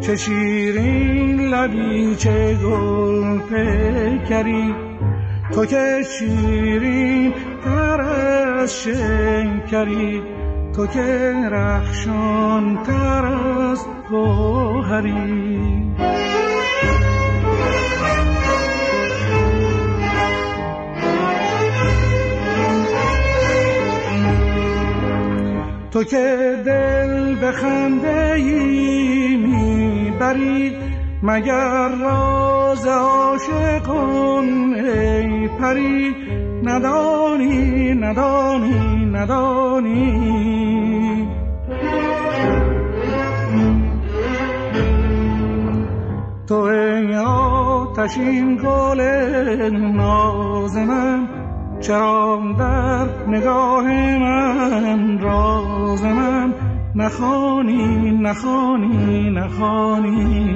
چه شیرین لبی چه گل پیکری، تو که شیرین تر از شکری، تو که رخشان تر از گوهری. تو که دل به خنده ای میبری، مگر راز عاشقان ای پری، ندانی ندانی ندانی. تو ای آتشین گل ناز من، چرا در نگاه من راز من نخوانی نخوانی نخوانی.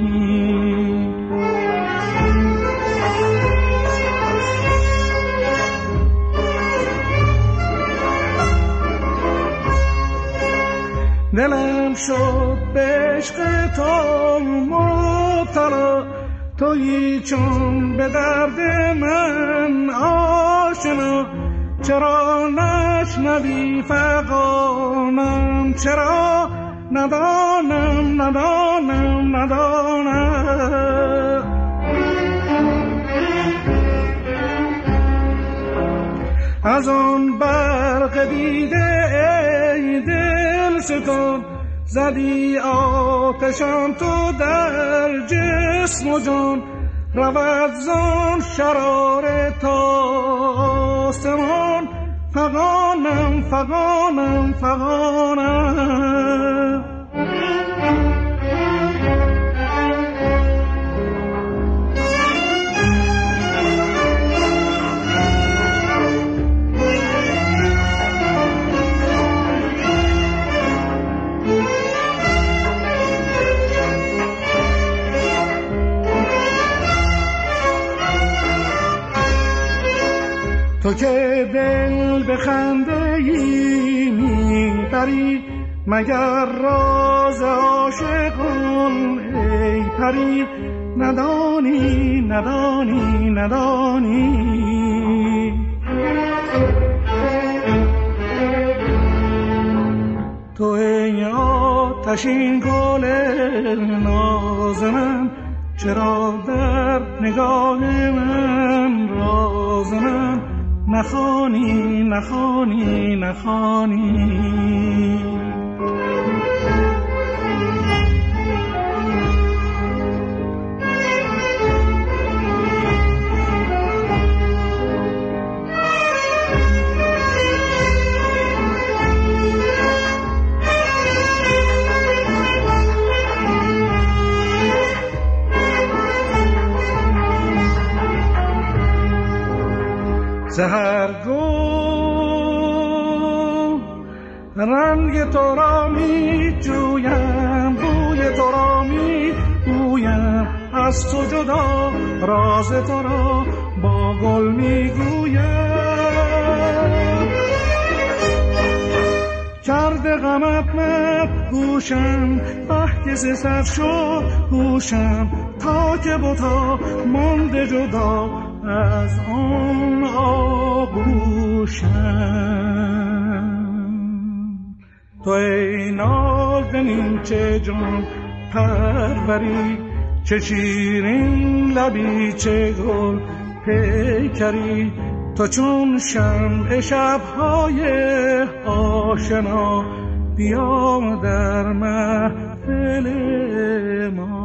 دلم شد به عشق تو مبتلا، تویی چون به درد من آشنا. چرا نشنوی فغانم، چرا ندانم ندانم ندانم. از آن برق دیده ای دل ستان، زدی آتشم تو در جسم و جان. رود زان شرار تا آسمان، فغانم فغانم فغانم. تو که دل به خنده ای میبری، مگر راز عاشقان ای پری، ندانی ندانی ندانی. تو ای آتشین گل ناز من، چرا در نگاه من راز من نخوانی نخوانی نخوانی. سحرگو رنگ تو را می جویم، بوی تو را می گویم، از تو جدا راز تو را با گل می گویم. کرده غمت مد گوشم، که سر شد هوشم، تا که بتا مانده جدا از آن آغوشم. تو ای نازنین چه جان پروری، چه شیرین لبی چه گل پیکری، تو چون شمع شب‌های آشنا، بیا در محفل ما.